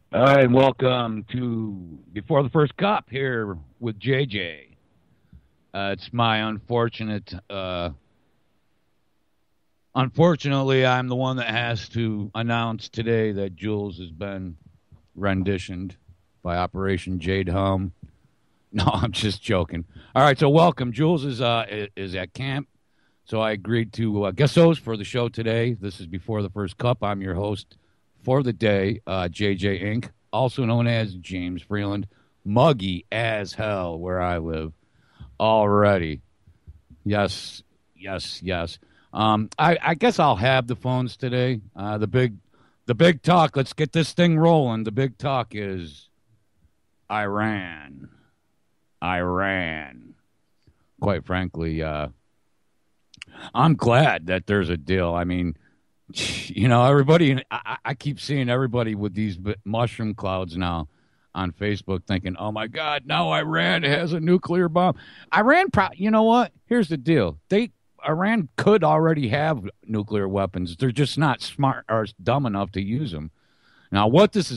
All right, welcome to Before the First Cup here with JJ. It's my unfortunately, I'm the one that has to announce today that Jules has been renditioned by Operation Jade Hum. No, I'm just joking. All right, so welcome. Jules is at camp, so I agreed to guest host for the show today. This is Before the First Cup. I'm your host for the day, JJ Inc., also known as James Freeland, muggy as hell where I live already. Yes, yes, yes. I guess I'll have the phones today. The big talk. Let's get this thing rolling. The big talk is Iran. Iran. Quite frankly, I'm glad that there's a deal. I mean, everybody, I keep seeing everybody with these mushroom clouds now on Facebook thinking, oh my God, now Iran has a nuclear bomb. You know what? Here's the deal. Iran could already have nuclear weapons. They're just not smart or dumb enough to use them. Now, what this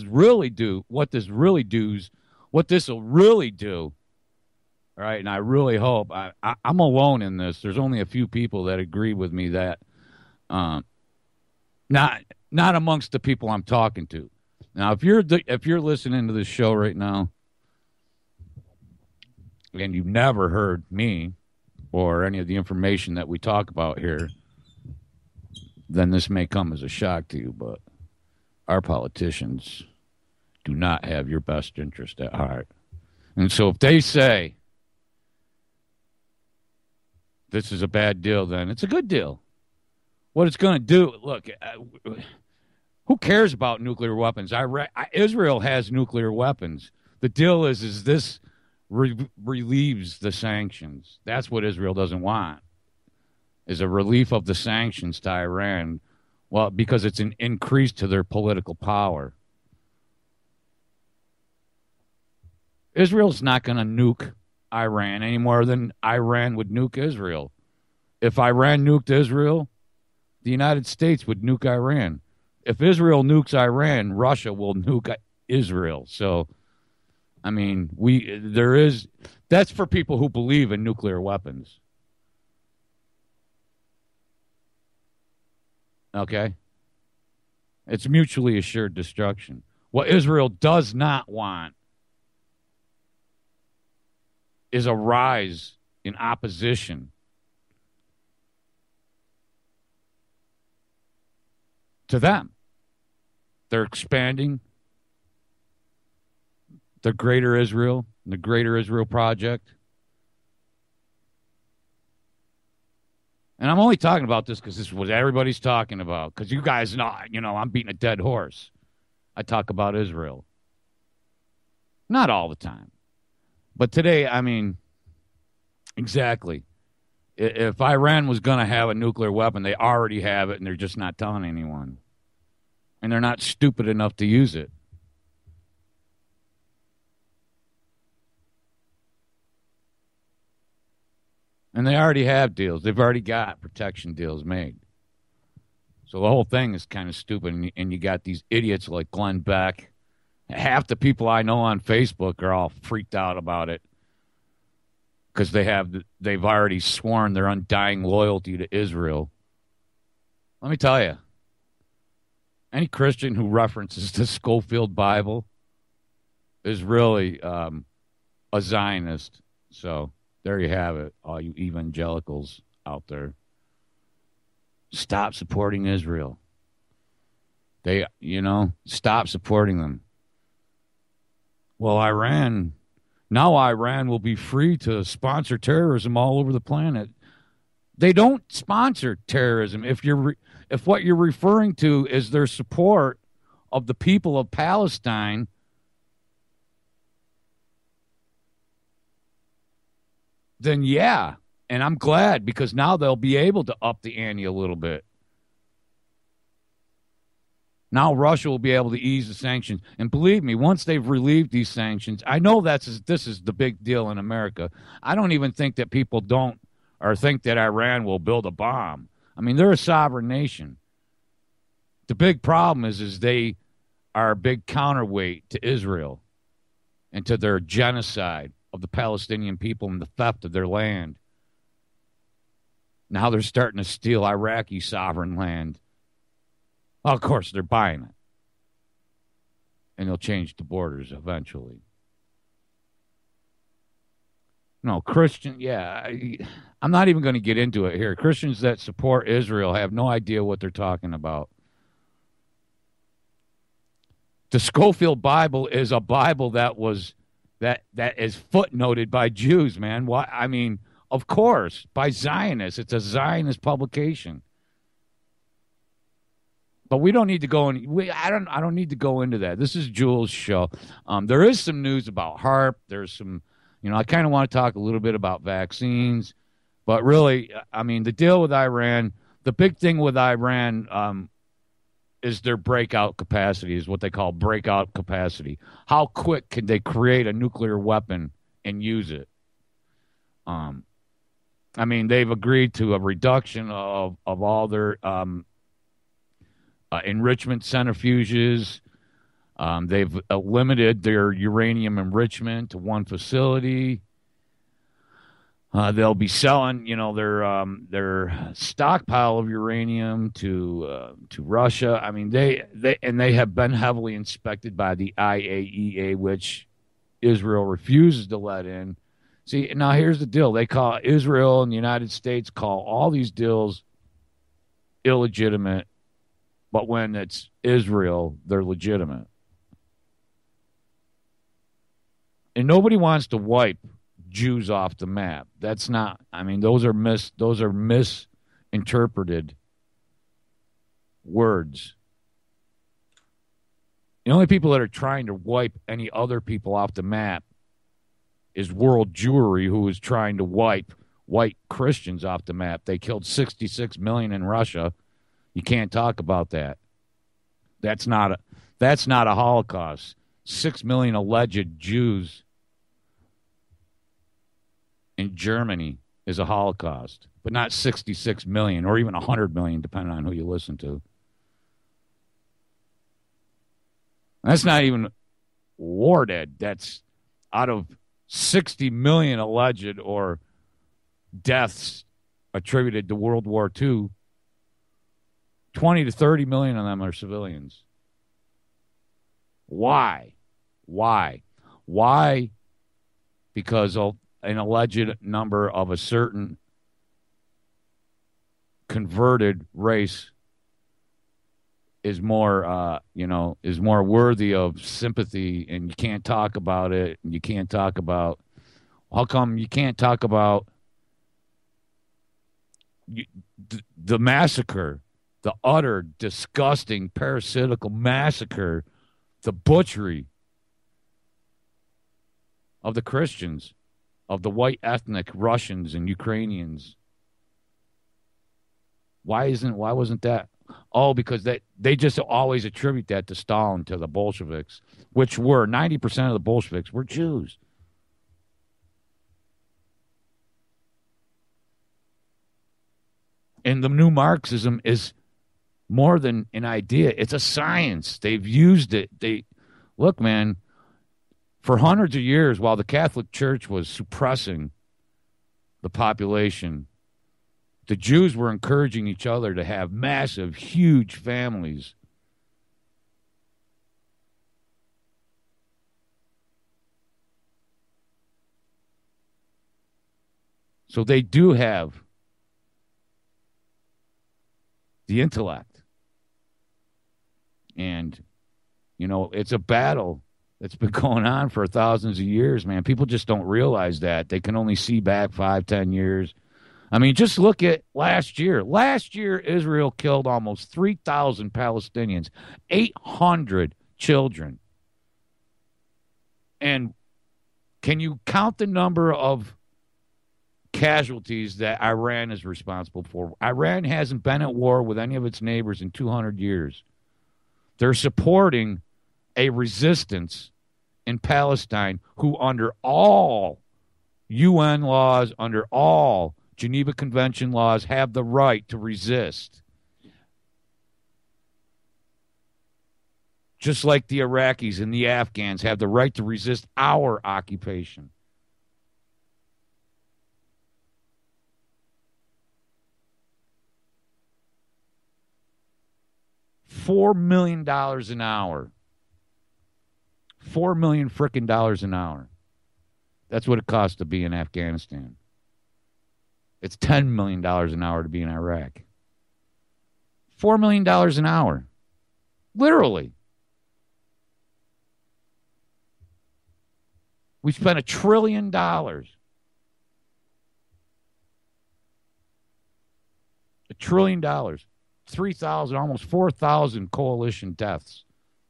will really do, all right, and I really hope, I'm alone in this. There's only a few people that agree with me that, um, not amongst the people I'm talking to. Now, if you're listening to this show right now and you've never heard me or any of the information that we talk about here, then this may come as a shock to you. But our politicians do not have your best interest at heart, and so if they say this is a bad deal, then it's a good deal. What it's going to do, look. Who cares about nuclear weapons? Israel has nuclear weapons. The deal is this relieves the sanctions. That's what Israel doesn't want, is a relief of the sanctions to Iran. Well, because it's an increase to their political power. Israel's not going to nuke Iran any more than Iran would nuke Israel. If Iran nuked Israel, the United States would nuke Iran. If Israel nukes Iran, Russia will nuke Israel. So, I mean, that's for people who believe in nuclear weapons. Okay? It's mutually assured destruction. What Israel does not want is a rise in opposition to them. They're expanding the Greater Israel, the Greater Israel Project. And I'm only talking about this because this is what everybody's talking about. Because you guys know, I'm beating a dead horse. I talk about Israel. Not all the time. But today, I mean, exactly. If Iran was going to have a nuclear weapon, they already have it, and they're just not telling anyone. And they're not stupid enough to use it. And they already have deals. They've already got protection deals made. So the whole thing is kind of stupid. And you got these idiots like Glenn Beck. Half the people I know on Facebook are all freaked out about it because they've already sworn their undying loyalty to Israel. Let me tell you, any Christian who references the Schofield Bible is really a Zionist. So there you have it, all you evangelicals out there. Stop supporting Israel. Stop supporting them. Well, now Iran will be free to sponsor terrorism all over the planet. They don't sponsor terrorism. If what you're referring to is their support of the people of Palestine, then yeah. And I'm glad because now they'll be able to up the ante a little bit. Now Russia will be able to ease the sanctions. And believe me, once they've relieved these sanctions, I know this is the big deal in America. I don't even think that people don't or think that Iran will build a bomb. I mean, they're a sovereign nation. The big problem is they are a big counterweight to Israel and to their genocide of the Palestinian people and the theft of their land. Now they're starting to steal Iraqi sovereign land. Well, of course, they're buying it. And they'll change the borders eventually. No, I'm not even going to get into it here. Christians that support Israel have no idea what they're talking about. The Scofield Bible is a Bible that is footnoted by Jews, man. Why? I mean, of course, by Zionists. It's a Zionist publication. But we don't need to go in. I don't need to go into that. This is Jules' show. There is some news about HAARP. There's some, I kind of want to talk a little bit about vaccines. But really, I mean, the deal with Iran, the big thing with Iran is their breakout capacity, is what they call breakout capacity. How quick can they create a nuclear weapon and use it? I mean, they've agreed to a reduction of all their enrichment centrifuges. They've limited their uranium enrichment to one facility. They'll be selling, their stockpile of uranium to Russia. I mean, they have been heavily inspected by the IAEA, which Israel refuses to let in. See, now here's the deal: Israel and the United States call all these deals illegitimate, but when it's Israel, they're legitimate. And nobody wants to wipe Jews off the map. That's not. I mean, those are misinterpreted words. The only people that are trying to wipe any other people off the map is World Jewry, who is trying to wipe white Christians off the map. They killed 66 million in Russia. You can't talk about that. That's not a Holocaust. 6 million alleged Jews in Germany is a Holocaust, but not 66 million or even 100 million, depending on who you listen to. That's not even war dead. That's out of 60 million alleged or deaths attributed to World War II. 20 to 30 million of them are civilians. Why? Because of an alleged number of a certain converted race is more worthy of sympathy, and you can't talk about it. And you can't talk about, how come you can't talk about the massacre, the utter disgusting parasitical massacre, the butchery of the Christians, of the white ethnic Russians and Ukrainians? Why wasn't that? Oh, because they just always attribute that to Stalin, to the Bolsheviks, which were 90% of the Bolsheviks were Jews. And the new Marxism is more than an idea. It's a science. They've used it. Look, man, for hundreds of years, while the Catholic Church was suppressing the population, the Jews were encouraging each other to have massive, huge families. So they do have the intellect. And, it's a battle that's been going on for thousands of years, man. People just don't realize that. They can only see back 5-10 years. I mean, just look at last year. Last year, Israel killed almost 3,000 Palestinians, 800 children. And can you count the number of casualties that Iran is responsible for? Iran hasn't been at war with any of its neighbors in 200 years. They're supporting a resistance in Palestine who, under all UN laws, under all Geneva Convention laws, have the right to resist. just like the Iraqis and the Afghans have the right to resist our occupation. $4 million an hour. $4 million frickin' dollars an hour. That's what it costs to be in Afghanistan. It's $10 million an hour to be in Iraq. $4 million an hour. Literally. We spent $1 trillion. $1 trillion. 3,000, almost 4,000 coalition deaths.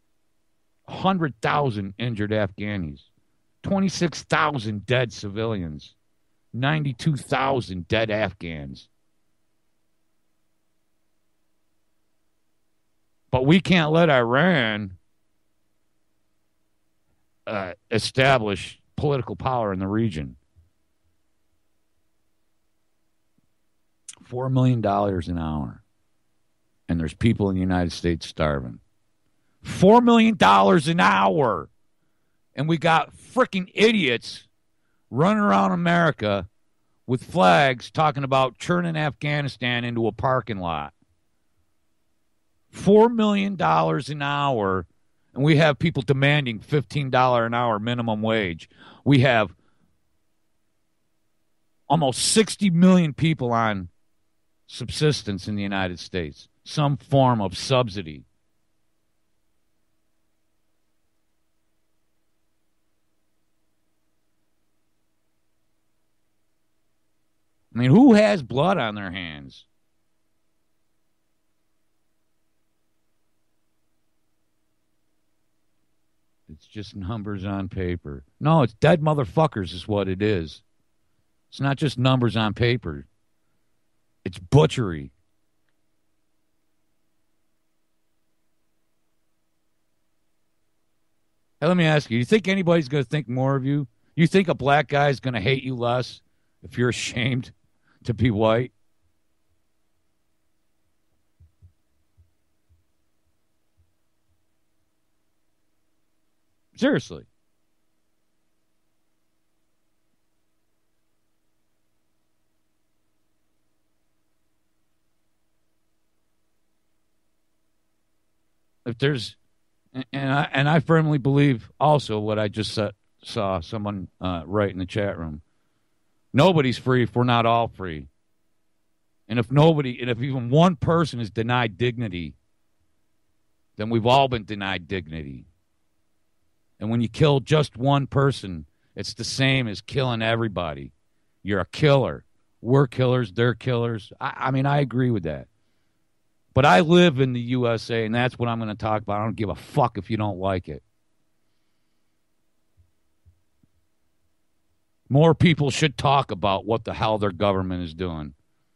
100,000 injured Afghanis. 26,000 dead civilians. 92,000 dead Afghans. But we can't let Iran establish political power in the region. $4 million an hour. And there's people in the United States starving. $4 million an hour. And we got freaking idiots running around America with flags talking about turning Afghanistan into a parking lot. $4 million an hour. And we have people demanding $15 an hour minimum wage. We have almost 60 million people on subsistence in the United States. Some form of subsidy. I mean, who has blood on their hands? It's just numbers on paper. No, it's dead motherfuckers is what it is. It's not just numbers on paper. It's butchery. Hey, let me ask you, you think anybody's going to think more of you? You think a black guy is going to hate you less if you're ashamed to be white? Seriously. If there's, and I firmly believe also what I just saw someone write in the chat room. Nobody's free if we're not all free. And if even one person is denied dignity, then we've all been denied dignity. And when you kill just one person, it's the same as killing everybody. You're a killer. We're killers. They're killers. I mean, I agree with that. But I live in the USA, and that's what I'm going to talk about. I don't give a fuck if you don't like it. More people should talk about what the hell their government is doing.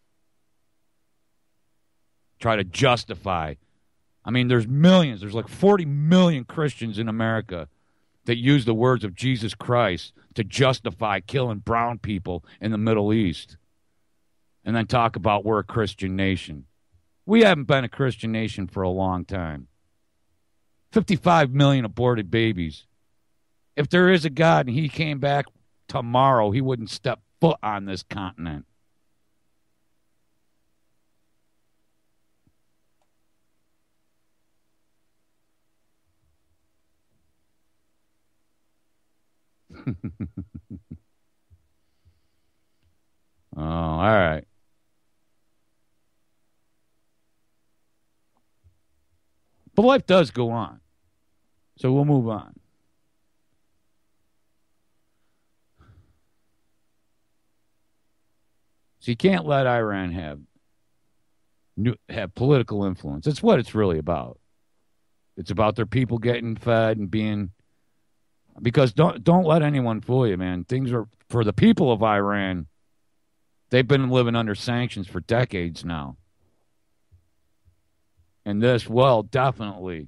Try to justify. I mean, there's millions. There's like 40 million Christians in America that use the words of Jesus Christ to justify killing brown people in the Middle East. And then talk about we're a Christian nation. We haven't been a Christian nation for a long time. 55 million aborted babies. If there is a God and he came back tomorrow, he wouldn't step foot on this continent. Oh, all right. But life does go on. So we'll move on. So you can't let Iran have political influence. That's what it's really about. It's about their people getting fed and being, because don't let anyone fool you, man. Things are, for the people of Iran, they've been living under sanctions for decades now. And this will definitely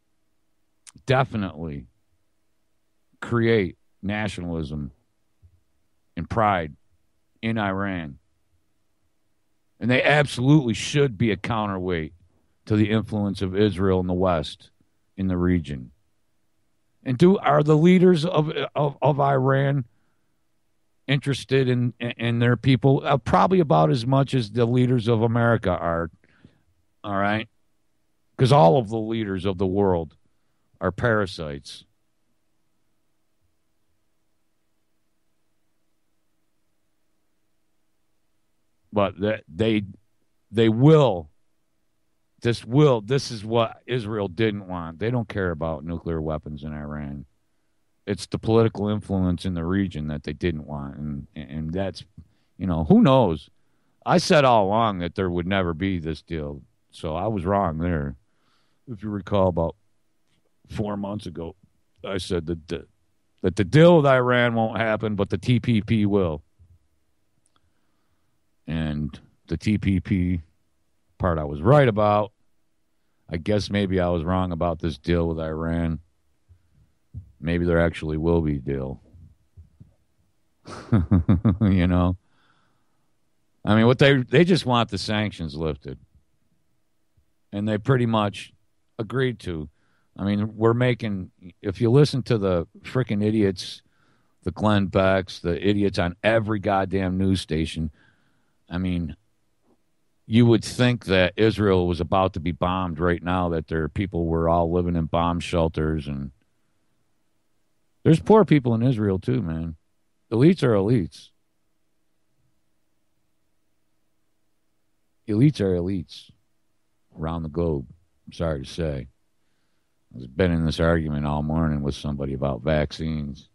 create nationalism and pride in Iran. And they absolutely should be a counterweight to the influence of Israel in the West in the region. And are the leaders of Iran interested in their people? Probably about as much as the leaders of America are. All right, because all of the leaders of the world are parasites. But they will. This is what Israel didn't want. They don't care about nuclear weapons in Iran. It's the political influence in the region that they didn't want, and that's, who knows. I said all along that there would never be this deal, so I was wrong there. If you recall, about 4 months ago, I said that the deal with Iran won't happen, but the TPP will. And the TPP part I was right about. I guess maybe I was wrong about this deal with Iran. Maybe there actually will be a deal. You know? I mean, what they just want the sanctions lifted. And they pretty much agreed to. I mean, if you listen to the freaking idiots, the Glenn Becks, the idiots on every goddamn news station, I mean, you would think that Israel was about to be bombed right now, that their people were all living in bomb shelters. And there's poor people in Israel too, man. Elites are elites. Elites are elites around the globe. I'm sorry to say. I've been in this argument all morning with somebody about vaccines.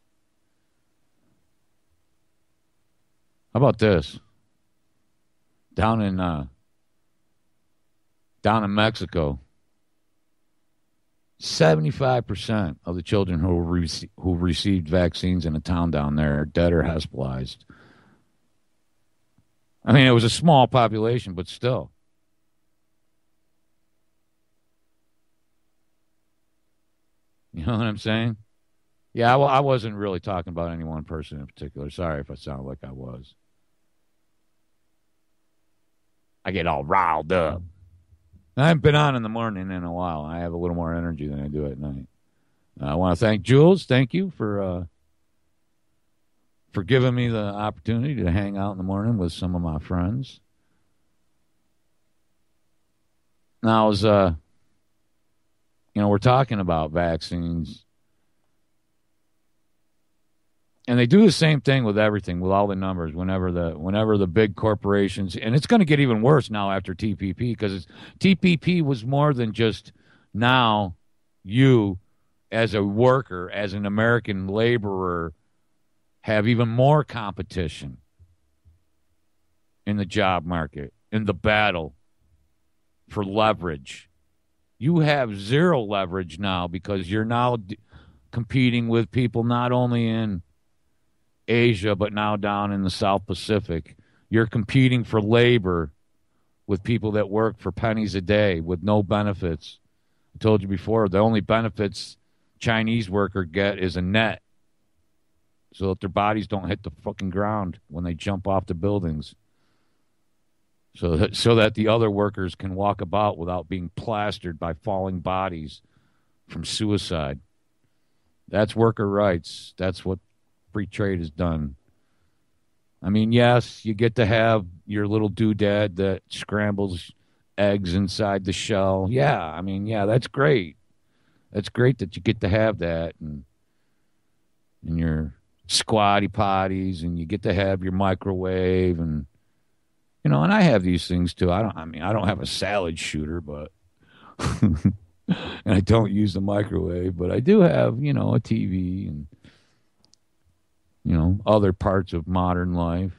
How about this? Down in Mexico, 75% of the children who received vaccines in a town down there are dead or hospitalized. I mean, it was a small population, but still. You know what I'm saying? Yeah, well, I wasn't really talking about any one person in particular. Sorry if I sound like I was. I get all riled up. I haven't been on in the morning in a while. I have a little more energy than I do at night. I want to thank Jules. Thank you for giving me the opportunity to hang out in the morning with some of my friends. Now, as we're talking about vaccines, and they do the same thing with everything, with all the numbers. Whenever the big corporations, and it's going to get even worse now after TPP, because TPP was more than just now you as a worker, as an American laborer, have even more competition in the job market, in the battle for leverage. You have zero leverage now because you're now competing with people not only in Asia, but now down in the South Pacific. You're competing for labor with people that work for pennies a day with no benefits. I told you before, the only benefits Chinese worker get is a net so that their bodies don't hit the fucking ground when they jump off the buildings. So that the other workers can walk about without being plastered by falling bodies from suicide. That's worker rights. That's what free trade has done. I mean, yes, you get to have your little doodad that scrambles eggs inside the shell. Yeah, I mean, yeah, that's great. That's great that you get to have that, and your squatty potties, and you get to have your microwave, and and I have these things too. I don't have a salad shooter, but and I don't use the microwave, but I do have, a TV and other parts of modern life.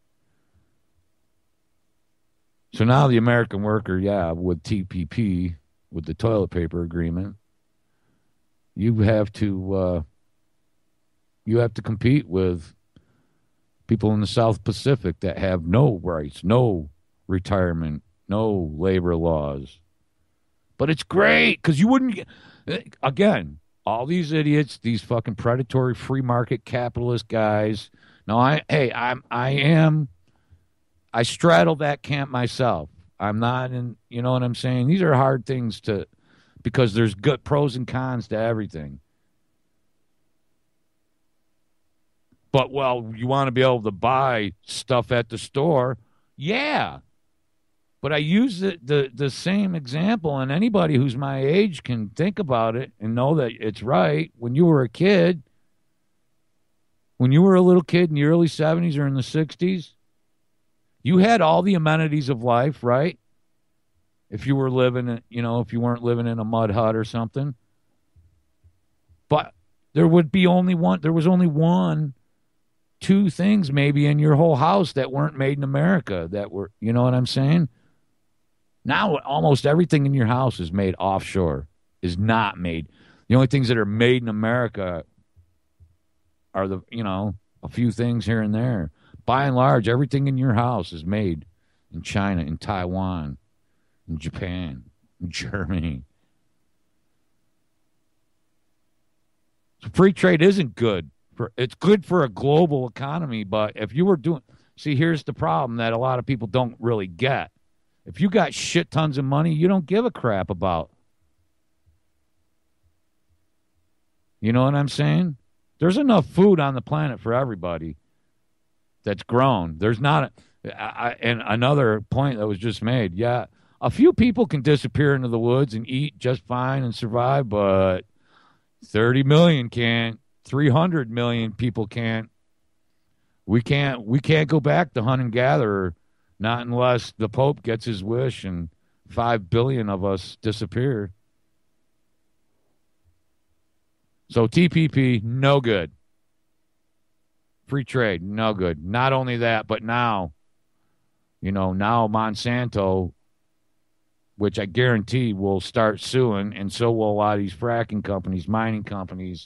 So now the American worker, with TPP, with the toilet paper agreement, you have to compete with people in the South Pacific that have no rights, no retirement, no labor laws. But it's great because you wouldn't get, again, all these idiots, these fucking predatory free market capitalist guys. No, I straddle that camp myself. I'm not in, you know what I'm saying? These are hard things to because there's good pros and cons to everything. But, well, you want to be able to buy stuff at the store. Yeah. But I use the same example, and anybody who's my age can think about it and know that it's right. When you were a kid, when you were a little kid in the early 70s or in the 60s, you had all the amenities of life, right? If you were living, if you weren't living in a mud hut or something. But there was only one, two things maybe in your whole house that weren't made in America that were, you know what I'm saying? Now almost everything in your house is made offshore, is not made. The only things that are made in America are a few things here and there. By and large, everything in your house is made in China, in Taiwan, in Japan, in Germany. So free trade isn't good. It's good for a global economy, but if you were see, here's the problem that a lot of people don't really get. If you got shit tons of money, you don't give a crap about. You know what I'm saying? There's enough food on the planet for everybody that's grown. There's not and another point that was just made. Yeah, a few people can disappear into the woods and eat just fine and survive, but 30 million can't. 300 million people can't. We can't go back to hunt and gather, not unless the Pope gets his wish and 5 billion of us disappear. So TPP, no good. Free trade, no good. Not only that, but now Monsanto, which I guarantee will start suing, and so will a lot of these fracking companies, mining companies,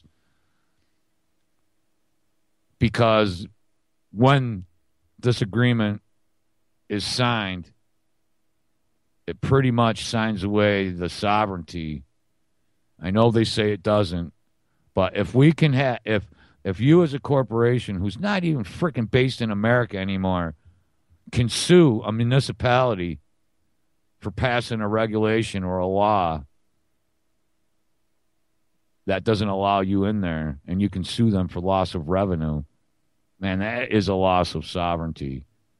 because when this agreement is signed, it pretty much signs away the sovereignty. I know they say it doesn't, but if we can if you as a corporation who's not even freaking based in America anymore can sue a municipality for passing a regulation or a law that doesn't allow you in there, and you can sue them for loss of revenue, man, that is a loss of sovereignty.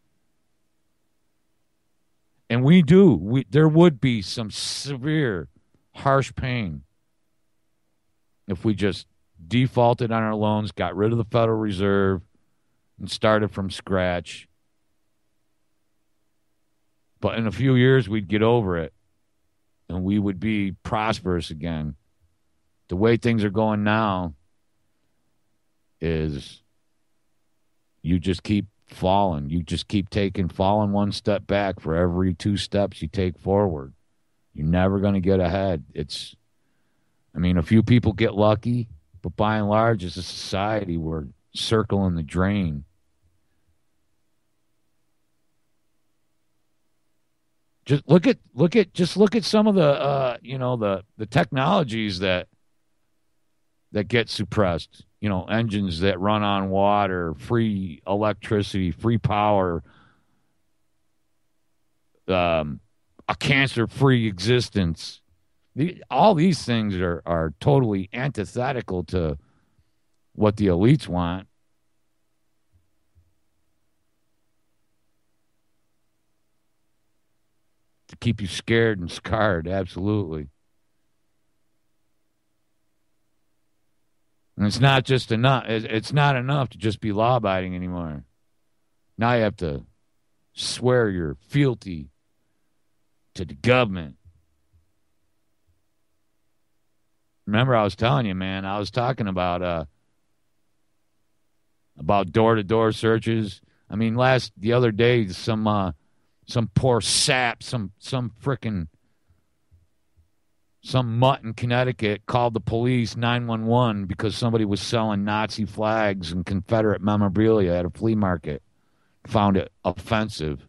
And there would be some severe, harsh pain if we just defaulted on our loans, got rid of the Federal Reserve, and started from scratch. But in a few years, we'd get over it, and we would be prosperous again. The way things are going now is you just keep falling. You just keep falling one step back for every 2 steps you take forward. You're never going to get ahead. A few people get lucky, but by and large, as a society, we're circling the drain. Just look at some of the technologies that get suppressed. Engines that run on water, free electricity, free power, a cancer-free existence. All these things are totally antithetical to what the elites want. To keep you scared and scarred, absolutely. And it's not just enough. It's not enough to just be law-abiding anymore. Now you have to swear your fealty to the government. Remember, I was telling you, man. I was talking about door-to-door searches. The other day, some poor sap, some mutt in Connecticut called the police 911 because somebody was selling Nazi flags and Confederate memorabilia at a flea market. Found it offensive.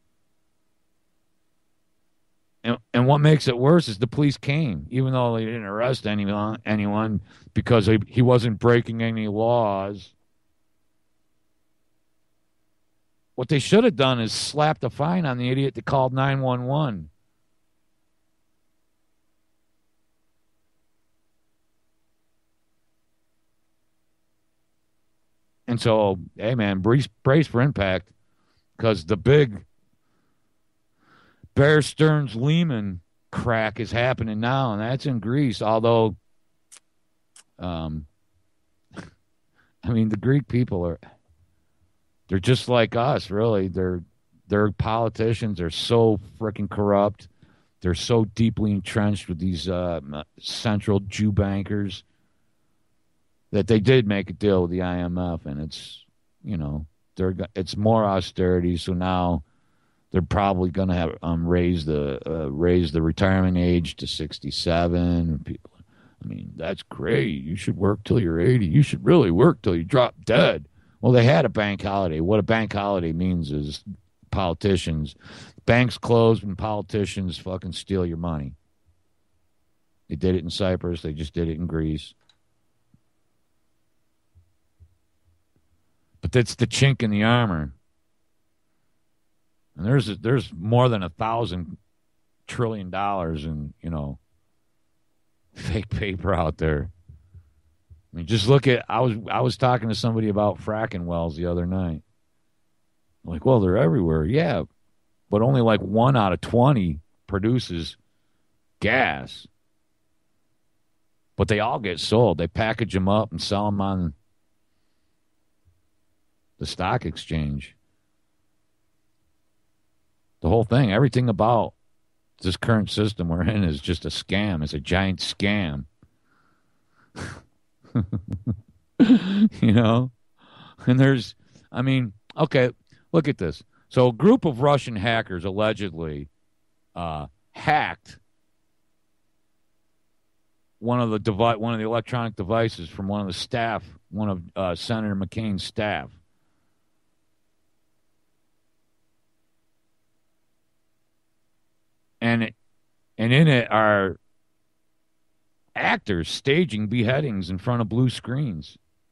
And what makes it worse is the police came, even though they didn't arrest anyone because he wasn't breaking any laws. What they should have done is slapped a fine on the idiot that called 911. on. So, hey, man, brace for impact because the big Bear Stearns Lehman crack is happening now, and that's in Greece. Although, um, I mean, the Greek people they're just like us, really. They're politicians. They're so freaking corrupt. They're so deeply entrenched with these central Jew bankers that they did make a deal with the IMF, and it's it's more austerity. So now they're probably going to have raise the retirement age to 67. People, I mean, that's great. You should work till you're 80. You should really work till you drop dead. Well, they had a bank holiday. What a bank holiday means is politicians, banks close when politicians fucking steal your money. They did it in Cyprus. They just did it in Greece. But that's the chink in the armor. And there's more than $1,000 trillion in fake paper out there. I mean, just look at I was talking to somebody about fracking wells the other night. Like, well, they're everywhere, yeah, but only like 1 out of 20 produces gas. But they all get sold. They package them up and sell them on the stock exchange. The whole thing, everything about this current system we're in is just a scam. It's a giant scam. And okay, look at this. So a group of Russian hackers allegedly hacked one of the electronic devices from one of Senator McCain's staff. And in it are actors staging beheadings in front of blue screens.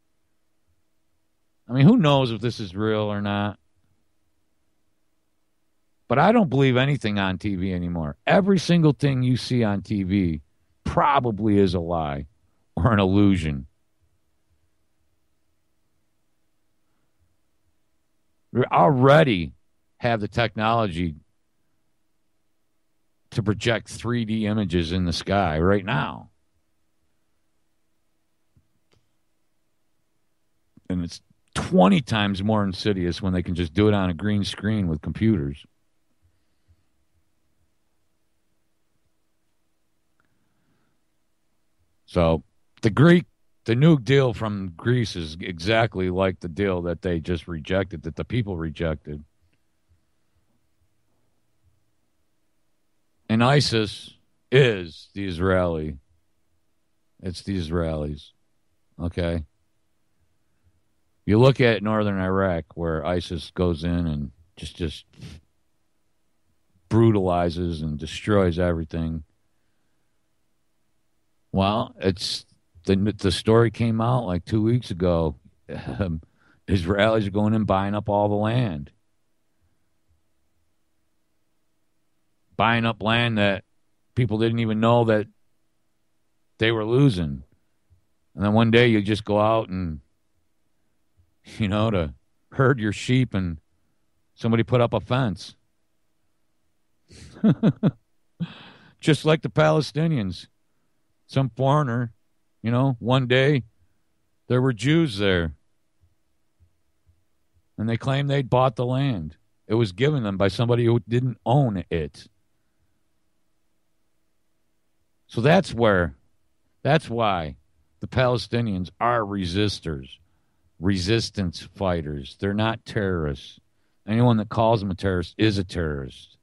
I mean, who knows if this is real or not? But I don't believe anything on TV anymore. Every single thing you see on TV probably is a lie or an illusion. We already have the technology to project 3D images in the sky right now. And it's 20 times more insidious when they can just do it on a green screen with computers. So the new deal from Greece is exactly like the deal that they just rejected, that the people rejected. And ISIS is the Israeli. It's the Israelis. Okay? You look at northern Iraq where ISIS goes in and just brutalizes and destroys everything. Well, it's the story came out like 2 weeks ago. Israelis are going in buying up all the land. Buying up land that people didn't even know that they were losing. And then one day you just go out and, to herd your sheep and somebody put up a fence. Just like the Palestinians. Some foreigner, one day there were Jews there. And they claimed they'd bought the land. It was given them by somebody who didn't own it. So that's why the Palestinians are resistance fighters. They're not terrorists. Anyone that calls them a terrorist is a terrorist.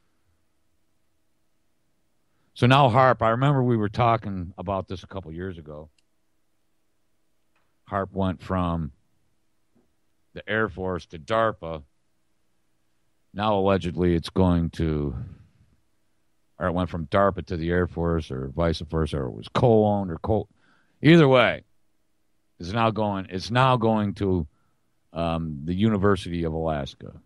So now HAARP, I remember we were talking about this a couple years ago. HAARP went from the Air Force to DARPA. Now allegedly it went from DARPA to the Air Force or vice versa, or it was co-owned or either way, it's now going to the University of Alaska.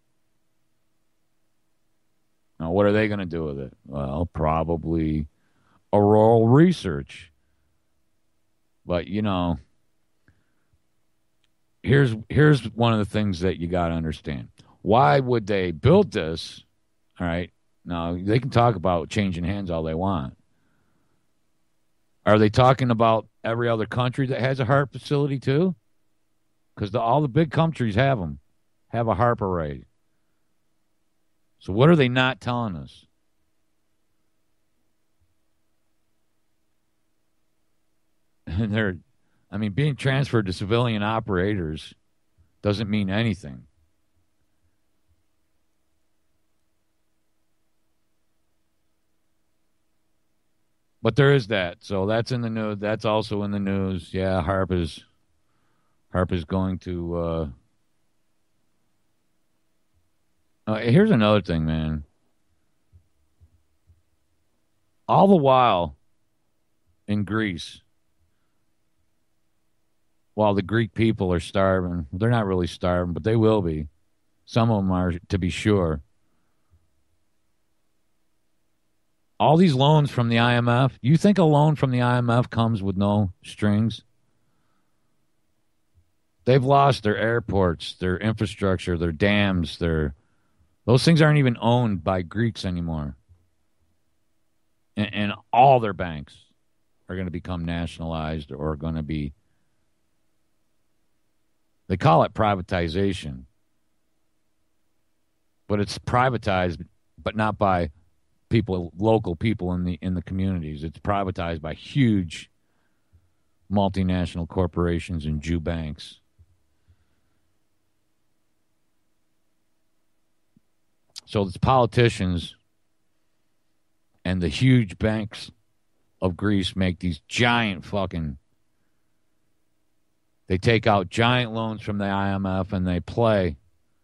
Now, what are they going to do with it? Well, probably auroral research. But, here's one of the things that you got to understand. Why would they build this? All right. Now, they can talk about changing hands all they want. Are they talking about every other country that has a HARP facility too? Because all the big countries have them, have a HARP array. So what are they not telling us? And being transferred to civilian operators doesn't mean anything. But there is that. So that's in the news. That's also in the news. Yeah, HARP is going to. Here's another thing, man. All the while in Greece, while the Greek people are starving, they're not really starving, but they will be. Some of them are, to be sure. All these loans from the IMF, you think a loan from the IMF comes with no strings? They've lost their airports, their infrastructure, their dams, those things aren't even owned by Greeks anymore. And all their banks are going to become nationalized or going to be, they call it privatization. But it's privatized, but not by local people in the communities. It's privatized by huge multinational corporations and Jew banks. So it's politicians and the huge banks of Greece make these giant they take out giant loans from the IMF and they play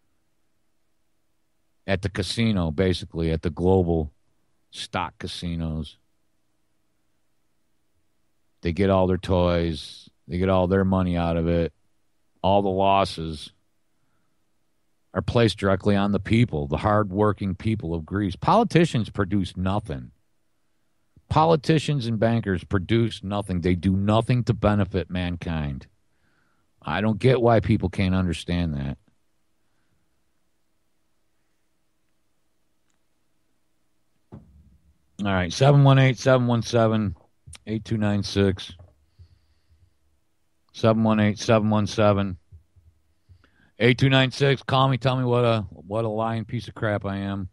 at the casino, basically, at the global stock casinos. They get all their toys. They get all their money out of it. All the losses are placed directly on the people, the hardworking people of Greece. Politicians produce nothing. Politicians and bankers produce nothing. They do nothing to benefit mankind. I don't get why people can't understand that. All right, 718-717-8296. 718-717-8296. Call me, tell me what a lying piece of crap I am.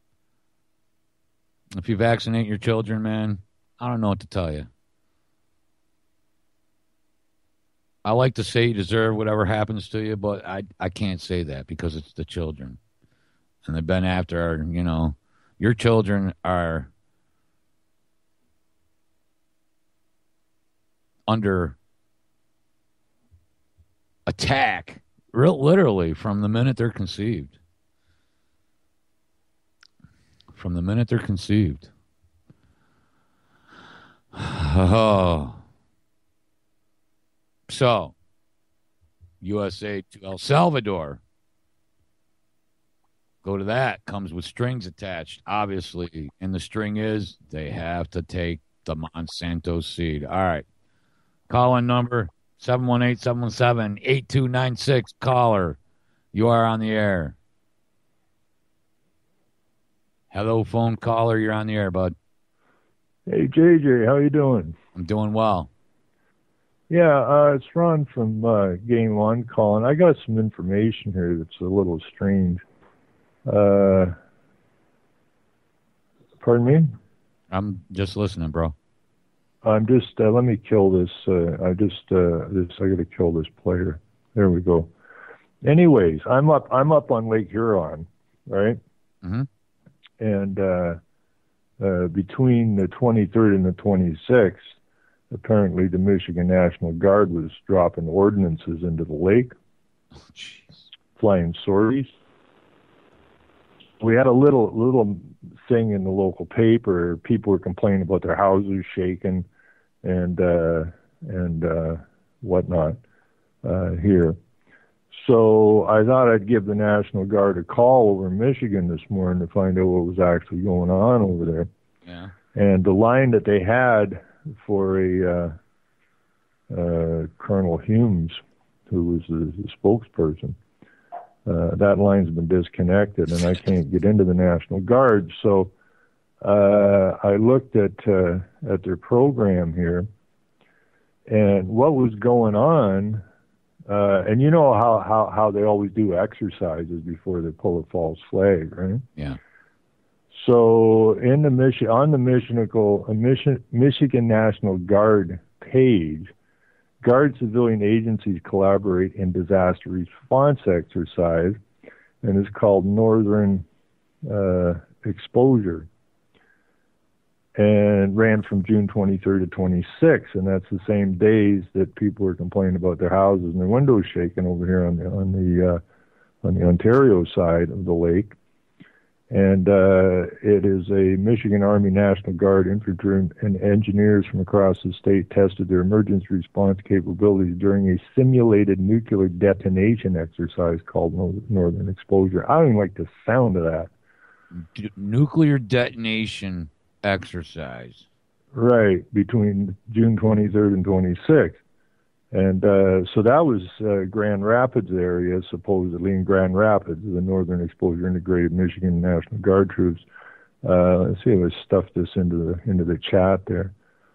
If you vaccinate your children, man, I don't know what to tell you. I like to say you deserve whatever happens to you, but I can't say that because it's the children. And they've been after, your children are under attack, literally, from the minute they're conceived. From the minute they're conceived. Oh. So, USA to El Salvador. Go to that. Comes with strings attached, obviously. And the string is they have to take the Monsanto seed. All right. Call-in number 718-717-8296. Caller, you are on the air. Hello, phone caller. You're on the air, bud. Hey, JJ, how you doing? I'm doing well. Yeah, it's Ron from Game One calling. I got some information here that's a little strange. Pardon me? I'm just listening, bro. I'm just let me kill this. I got to kill this player. There we go. Anyways, I'm up on Lake Huron, right? Mm-hmm. And between the 23rd and the 26th, apparently the Michigan National Guard was dropping ordinances into the lake, flying sorties. We had a little thing in the local paper. People were complaining about their houses shaking and whatnot here. So I thought I'd give the National Guard a call over in Michigan this morning to find out what was actually going on over there. Yeah. And the line that they had for a Colonel Humes who was the spokesperson. That line's been disconnected, and I can't get into the National Guard. So I looked at their program here, and what was going on. And you know how they always do exercises before they pull a false flag, right? Yeah. So in the Michigan National Guard page, Guard civilian agencies collaborate in disaster response exercise, and it's called Northern Exposure, and ran from June 23rd to 26th, and that's the same days that people were complaining about their houses and their windows shaking over here on the Ontario side of the lake. And it is a Michigan Army National Guard infantry and engineers from across the state tested their emergency response capabilities during a simulated nuclear detonation exercise called Northern Exposure. I don't even like the sound of that. Nuclear detonation exercise. Right, between June 23rd and 26th. And so that was Grand Rapids area, supposedly in Grand Rapids, the Northern Exposure Integrated Michigan National Guard troops. Let's see if I stuff this into the chat there.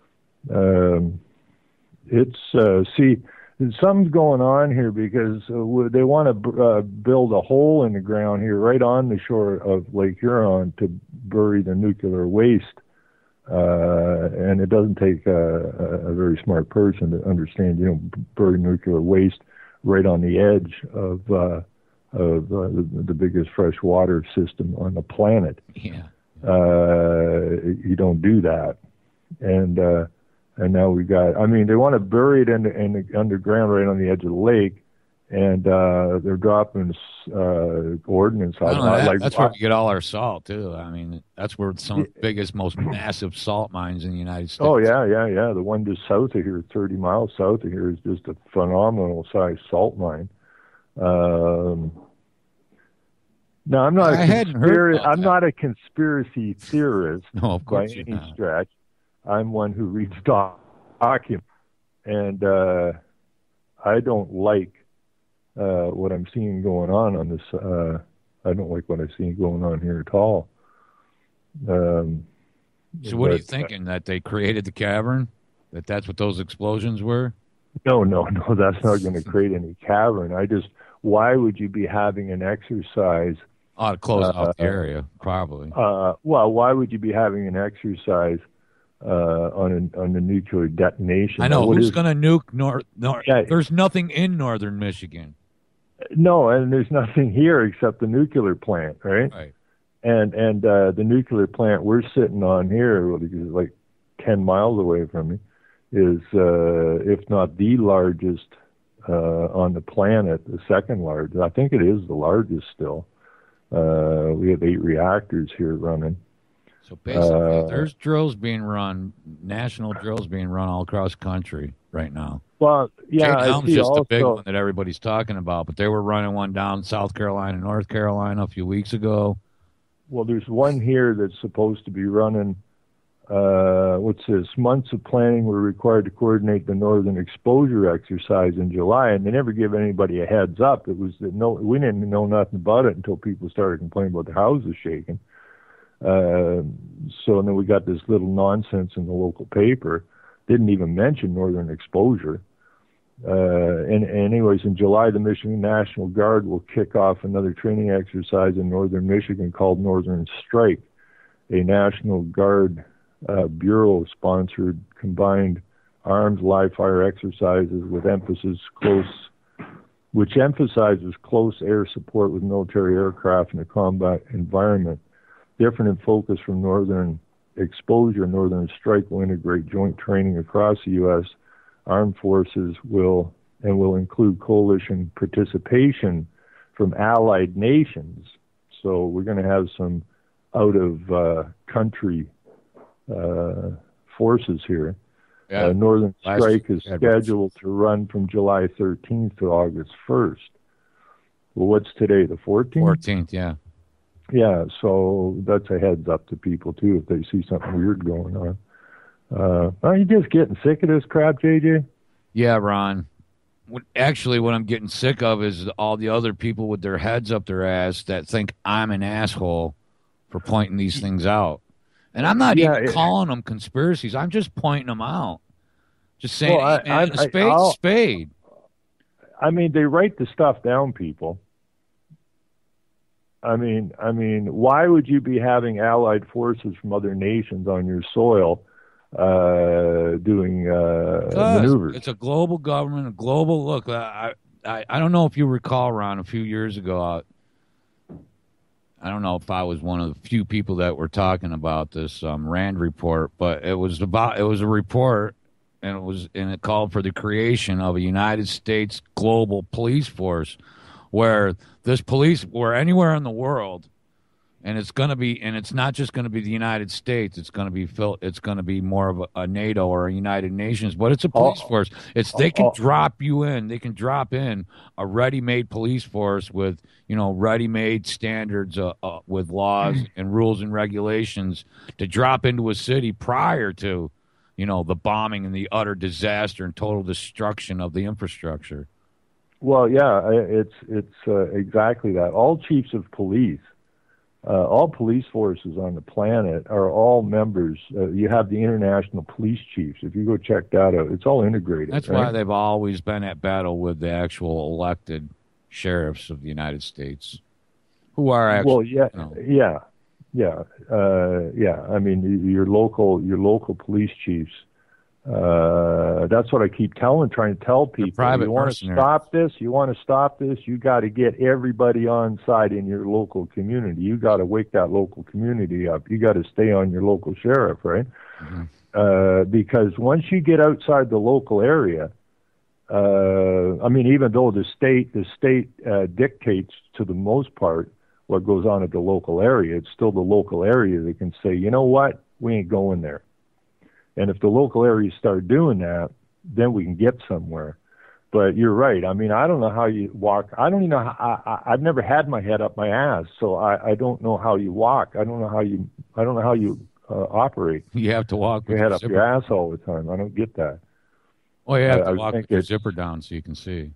Something's going on here because they want to build a hole in the ground here right on the shore of Lake Huron to bury the nuclear waste. And it doesn't take a very smart person to understand, bury nuclear waste right on the edge of the biggest freshwater system on the planet. Yeah. You don't do that. And now we got, they want to bury it in the underground right on the edge of the lake. And they're dropping ordnance. That's where we get all our salt, too. That's where some of the biggest, most massive salt mines in the United States. Oh, yeah. The one just south of here, 30 miles south of here, is just a phenomenal-sized salt mine. Now, I'm not a conspiracy theorist by any stretch. I'm one who reads documents, and I don't like what I'm seeing going on this. I don't like what I'm seeing going on here at all. So what are you thinking? That they created the cavern? That's what those explosions were? No, that's not going to create any cavern. Why would you be having an exercise? To close off the area, probably. Why would you be having an exercise on a nuclear detonation? I know. Who's going to nuke Yeah. There's nothing in northern Michigan. No, and there's nothing here except the nuclear plant, right? Right. And the nuclear plant we're sitting on here, which is like 10 miles away from me, is if not the largest on the planet, the second largest. I think it is the largest still. We have 8 reactors here running. So basically, there's drills being run, national drills being run all across the country right now. Well, yeah, Jade Helm's just the big one that everybody's talking about, but they were running one down South Carolina, North Carolina a few weeks ago. Well, there's one here that's supposed to be running. What's this? Months of planning were required to coordinate the Northern Exposure exercise in July, and they never give anybody a heads up. It was that we didn't know nothing about it until people started complaining about their houses shaking. So then we got this little nonsense in the local paper. Didn't even mention Northern Exposure. And anyways, in July, the Michigan National Guard will kick off another training exercise in northern Michigan called Northern Strike, a National Guard Bureau-sponsored combined arms live fire exercises which emphasizes close air support with military aircraft in a combat environment. Different in focus from Northern Exposure, Northern Strike will integrate joint training across the U.S. Armed Forces will include coalition participation from allied nations. So we're going to have some out-of-country forces here. Yeah. Northern Strike is scheduled to run from July 13th to August 1st. Well, what's today, the 14th? 14th, yeah. Yeah, so that's a heads up to people, too, if they see something weird going on. Are you just getting sick of this crap, JJ? Yeah, Ron. what I'm getting sick of is all the other people with their heads up their ass that think I'm an asshole for pointing these things out. And I'm not even calling them conspiracies. I'm just pointing them out. Just saying, well, hey, man, a spade's a spade. I mean, they write the stuff down, people. I mean, why would you be having allied forces from other nations on your soil doing maneuvers? It's a global government, a global look. I don't know if you recall, Ron, a few years ago. I don't know if I was one of the few people that were talking about this Rand report, but it was a report, and it called for the creation of a United States global police force, where anywhere in the world, and it's not just going to be the United States. It's going to be more of a NATO or a United Nations, but it's a police force. They can drop in a ready-made police force with, ready-made standards, with laws and rules and regulations to drop into a city prior to, the bombing and the utter disaster and total destruction of the infrastructure. Well, yeah, it's exactly that. All chiefs of police, all police forces on the planet are all members. You have the international police chiefs. If you go check that out, it's all integrated. That's right? Why they've always been at battle with the actual elected sheriffs of the United States, who are actually. Well, yeah. I mean, your local police chiefs. That's what I keep trying to tell people. You want to stop this? You got to get everybody on side in your local community. You got to wake that local community up. You got to stay on your local sheriff, right? Mm-hmm. Because once you get outside the local area, even though the state dictates to the most part what goes on at the local area, it's still the local area that can say, you know what, we ain't going there. And if the local areas start doing that, then we can get somewhere. But you're right. I mean, I don't know how you walk. I don't even know I've never had my head up my ass, so I don't know how you walk. I don't know how you operate. You have to walk with your head up your ass all the time. I don't get that. Well, you have to walk with your zipper down so you can see.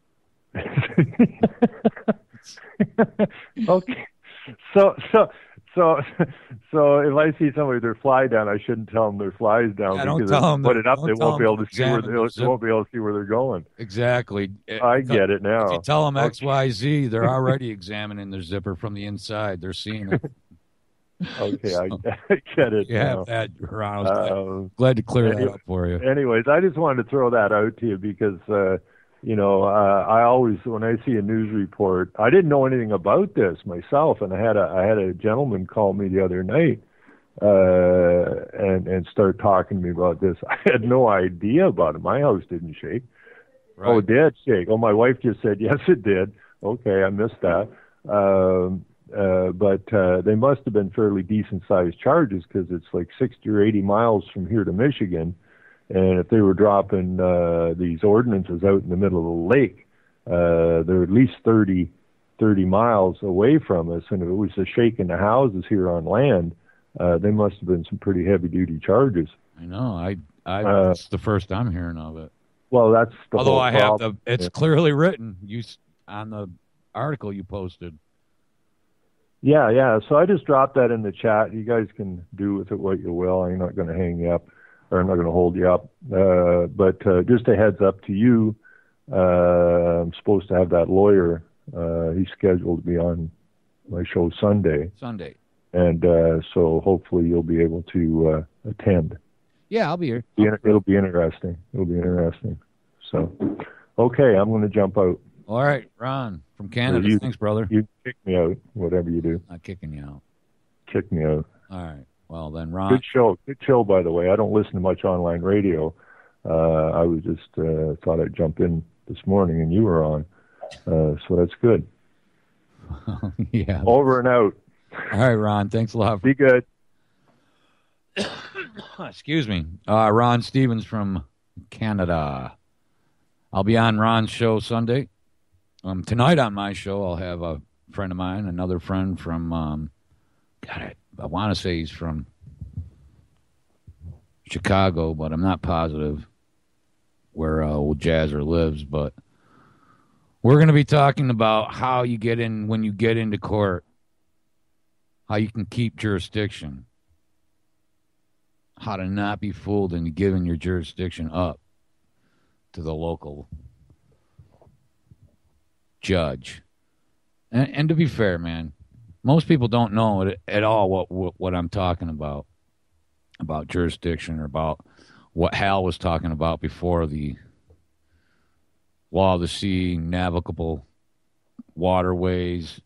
Okay. So if I see somebody with their fly down, I shouldn't tell them their fly's down, because if they put it up, they won't be able to see where they're going. Exactly. I get it now. If you tell them XYZ, they're already examining their zipper from the inside. They're seeing it. Okay, I get it. You have that, Ron. I was glad to clear that up for you. Anyways, I just wanted to throw that out to you because I always, when I see a news report, I didn't know anything about this myself, and I had a gentleman call me the other night and start talking to me about this. I had no idea about it. My house didn't shake. Right. Oh, it did shake. Oh, my wife just said yes, it did. Okay, I missed that. But they must have been fairly decent-sized charges, because it's like 60 or 80 miles from here to Michigan. And if they were dropping these ordinances out in the middle of the lake, they're at least 30 miles away from us. And if it was a shake in the houses here on land, they must have been some pretty heavy-duty charges. I know. It's the first I'm hearing of it. Well, that's the Although whole I problem. It's clearly written on the article you posted. Yeah. So I just dropped that in the chat. You guys can do with it what you will. I'm not going to hang you up. Or I'm not going to hold you up. But just a heads up to you, I'm supposed to have that lawyer. He's scheduled to be on my show Sunday. And so hopefully you'll be able to attend. Yeah, I'll be here. It'll be interesting. So, okay, I'm going to jump out. All right, Ron from Canada. Thanks, brother. You kick me out, whatever you do. Not kicking you out. Kick me out. All right. Well, then, Ron. Good show, by the way. I don't listen to much online radio. I was just thought I'd jump in this morning, and you were on. So that's good. Yeah. Over and out. All right, Ron. Thanks a lot. Be good. Excuse me. Ron Stevens from Canada. I'll be on Ron's show Sunday. Tonight on my show, I'll have a friend of mine, another friend from, I want to say he's from Chicago, but I'm not positive. where old Jazzer lives. But we're going to be talking about how you get in when you get into court, how you can keep jurisdiction, how to not be fooled into giving your jurisdiction up to the local judge. And to be fair, man, most people don't know it at all what I'm talking about jurisdiction, or about what Hal was talking about before, the law of the sea, navigable waterways.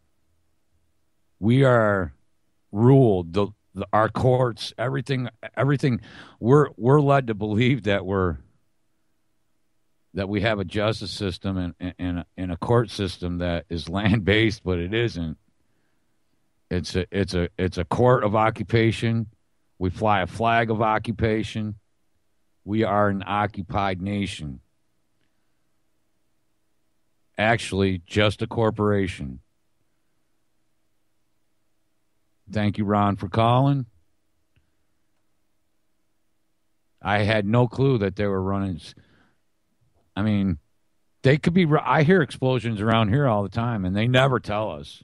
We are ruled, our courts, everything. We're led to believe that we have a justice system and a court system that is land based, but it isn't. It's a court of occupation. We fly a flag of occupation. We are an occupied nation. Actually, just a corporation. Thank you, Ron, for calling. I had no clue that they were running. I mean, they could be. I hear explosions around here all the time, and they never tell us.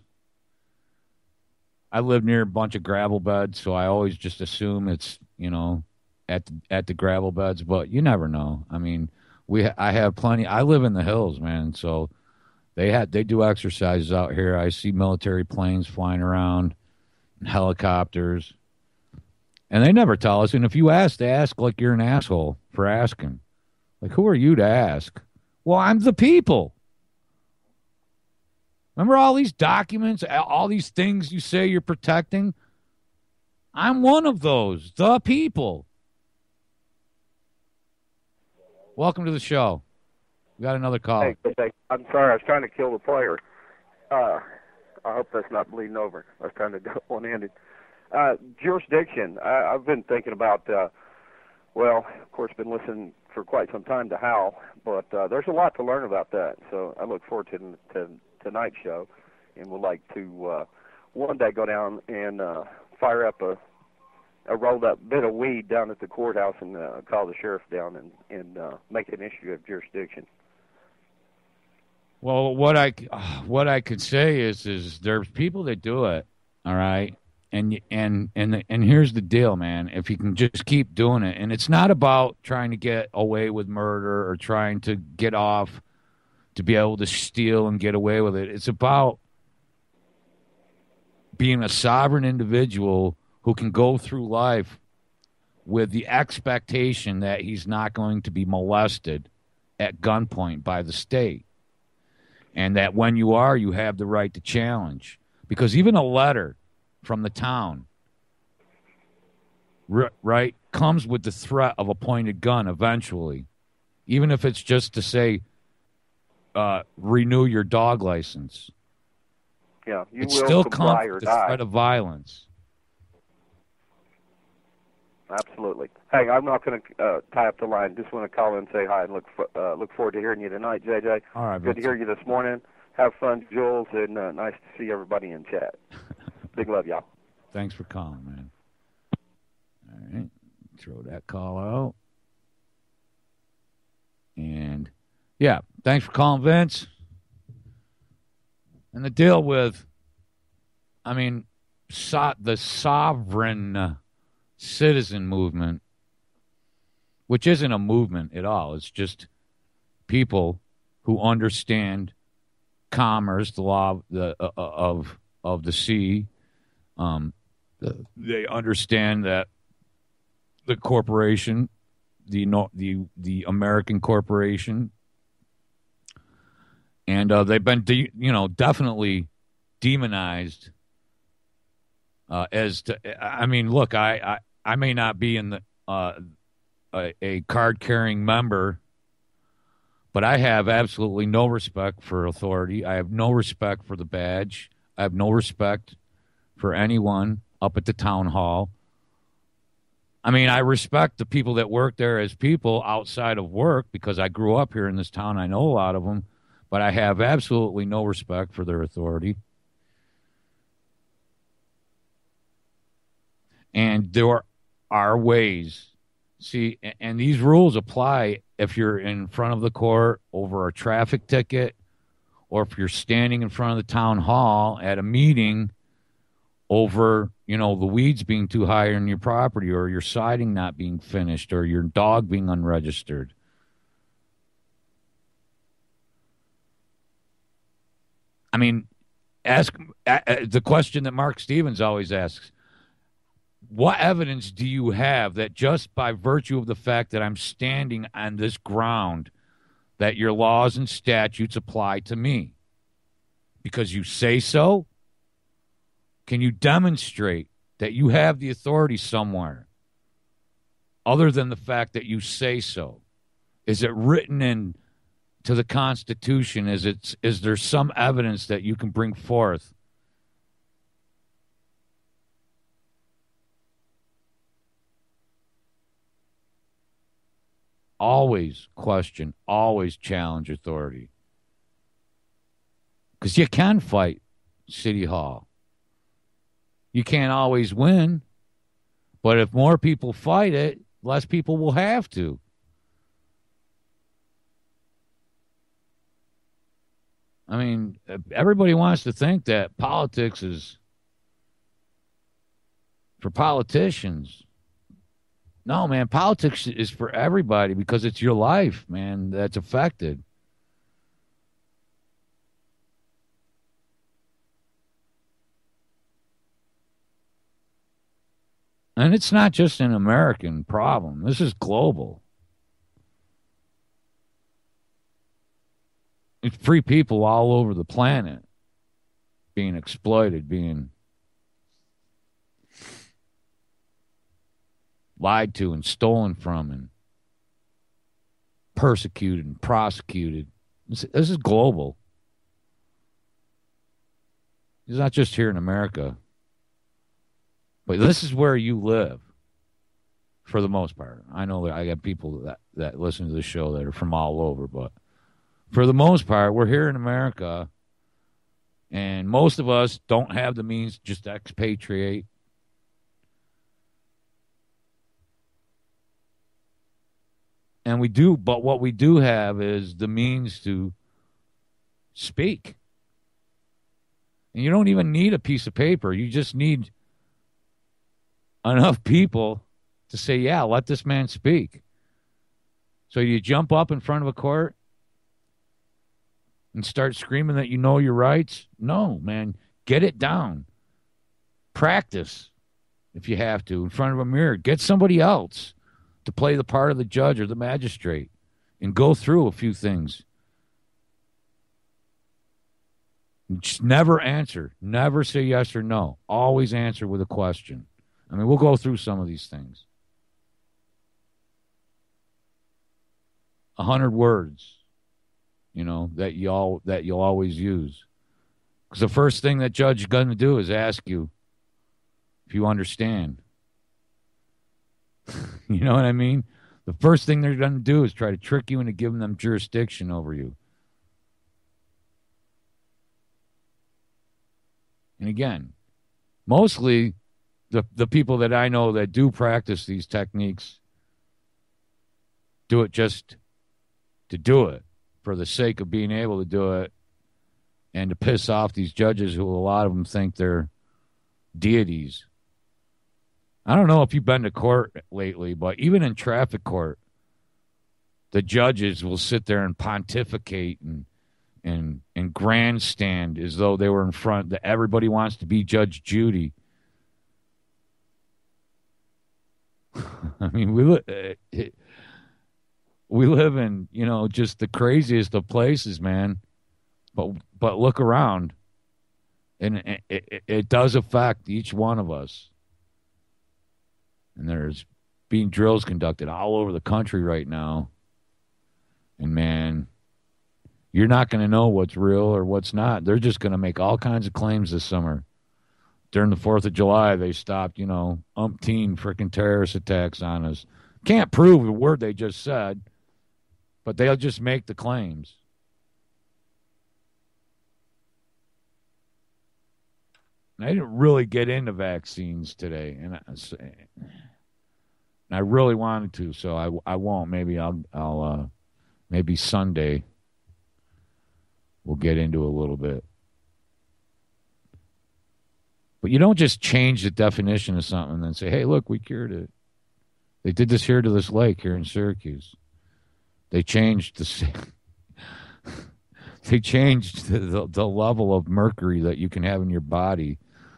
I live near a bunch of gravel beds, so I always just assume it's, at the gravel beds, but you never know. I mean, I have plenty. I live in the hills, man, so they do exercises out here. I see military planes flying around, and helicopters, and they never tell us. And if you ask, they ask like you're an asshole for asking. Like, who are you to ask? Well, I'm the people. Remember all these documents, all these things you say you're protecting? I'm one of those, the people. Welcome to the show. We got another call. Hey, I'm sorry. I was trying to kill the player. I hope that's not bleeding over. I was trying to go one-handed. Jurisdiction. I've been thinking about, of course, been listening for quite some time to Hal, but there's a lot to learn about that. So I look forward to tonight's show, and would like to one day go down and fire up a rolled up bit of weed down at the courthouse and call the sheriff down and make an issue of jurisdiction. Well, what I could say is there's people that do it, all right, and here's the deal, man. If you can just keep doing it, and it's not about trying to get away with murder or trying to get off to be able to steal and get away with it. It's about being a sovereign individual who can go through life with the expectation that he's not going to be molested at gunpoint by the state. And that when you are, you have the right to challenge. Because even a letter from the town, right, comes with the threat of a pointed gun eventually. Even if it's just to say, renew your dog license. Yeah, it still comes with the threat of violence. Absolutely. Hey, I'm not going to tie up the line. Just want to call in and say hi and look forward to hearing you tonight, JJ. All right. Good to hear you this morning. Have fun, Jules, and nice to see everybody in chat. Big love, y'all. Thanks for calling, man. All right. Throw that call out. And, yeah, thanks for calling, Vince. And the deal with, the sovereign citizen movement, which isn't a movement at all. It's just people who understand commerce, the law of the sea. They understand that the corporation, the American corporation, and they've been definitely demonized as to. Look, I may not be in the a card-carrying member, but I have absolutely no respect for authority. I have no respect for the badge. I have no respect for anyone up at the town hall. I respect the people that work there as people outside of work because I grew up here in this town. I know a lot of them, but I have absolutely no respect for their authority. And there are ways See, and these rules apply if you're in front of the court over a traffic ticket, or if you're standing in front of the town hall at a meeting over, the weeds being too high on your property, or your siding not being finished, or your dog being unregistered. I mean, ask the question that Mark Stevens always asks: what evidence do you have that just by virtue of the fact that I'm standing on this ground, that your laws and statutes apply to me? Because you say so? Can you demonstrate that you have the authority somewhere other than the fact that you say so? Is it written in to the Constitution? Is there some evidence that you can bring forth? Always question, always challenge authority. Because you can fight City Hall. You can't always win, but if more people fight it, less people will have to. I mean, everybody wants to think that politics is for politicians. No, man, politics is for everybody because it's your life, man, that's affected. And it's not just an American problem. This is global. It's free people all over the planet being exploited, being lied to and stolen from and persecuted and prosecuted. This is global. It's not just here in America. But this is where you live, for the most part. I know that I got people that listen to the show that are from all over, but for the most part, we're here in America, and most of us don't have the means to just expatriate. And we do, but what we do have is the means to speak. And you don't even need a piece of paper. You just need enough people to say, yeah, let this man speak. So you jump up in front of a court and start screaming that you know your rights? No, man. Get it down. Practice, if you have to, in front of a mirror. Get somebody else to play the part of the judge or the magistrate and go through a few things. Just never answer. Never say yes or no. Always answer with a question. I mean, we'll go through some of these things. 100 words, that you'll always use. Because the first thing that judge is going to do is ask you if you understand. You know what I mean? The first thing they're going to do is try to trick you into giving them jurisdiction over you. And again, mostly the people that I know that do practice these techniques do it just to do it, for the sake of being able to do it, and to piss off these judges who a lot of them think they're deities. I don't know if you've been to court lately, but even in traffic court, the judges will sit there and pontificate and grandstand as though they were in front, that everybody wants to be Judge Judy. I mean, we live in, just the craziest of places, man. But look around, and it does affect each one of us. And there's being drills conducted all over the country right now. And man, you're not going to know what's real or what's not. They're just going to make all kinds of claims this summer. During the 4th of July, they stopped, umpteen freaking terrorist attacks on us. Can't prove the word they just said, but they'll just make the claims. And I didn't really get into vaccines today. And And I really wanted to, so I won't. Maybe I'll maybe Sunday we'll get into a little bit. But you don't just change the definition of something and then say, hey, look, we cured it. They did this here to this lake here in Syracuse. They changed they changed the level of mercury that you can have in your body.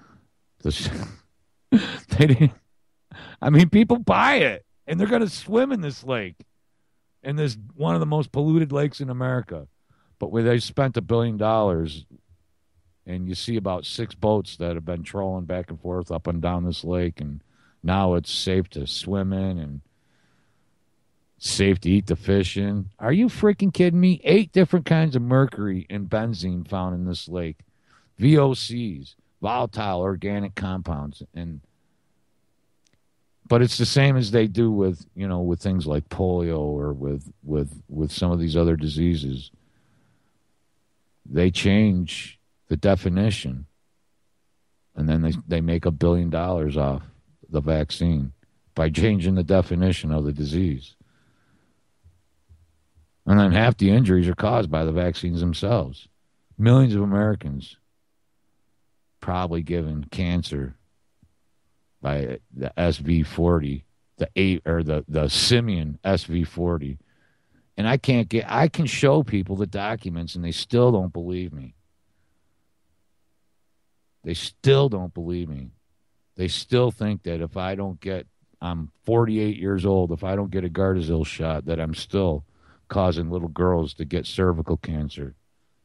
They didn't. I mean, people buy it, and they're going to swim in this lake, in this one of the most polluted lakes in America. But where they spent $1 billion, and you see about 6 boats that have been trolling back and forth up and down this lake, and now it's safe to swim in and safe to eat the fish in. Are you freaking kidding me? 8 different kinds of mercury and benzene found in this lake. VOCs, volatile organic compounds, but it's the same as they do with, with things like polio or with some of these other diseases. They change the definition, and then they make $1 billion off the vaccine by changing the definition of the disease. And then half the injuries are caused by the vaccines themselves. Millions of Americans probably given cancer by the SV40, the simian SV40. And I can show people the documents and they still don't believe me. They still don't believe me. They still think that if I'm 48 years old, if I don't get a Gardasil shot, that I'm still causing little girls to get cervical cancer.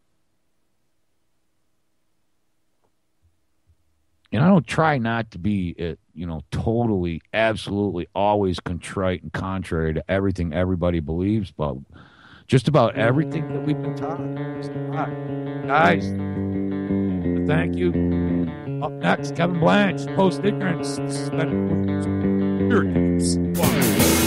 And I don't try not to be, totally, absolutely, always contrite and contrary to everything everybody believes, but just about everything that we've been talking. Guys, thank you. Up next, Kevin Blanch, Post Ignorance.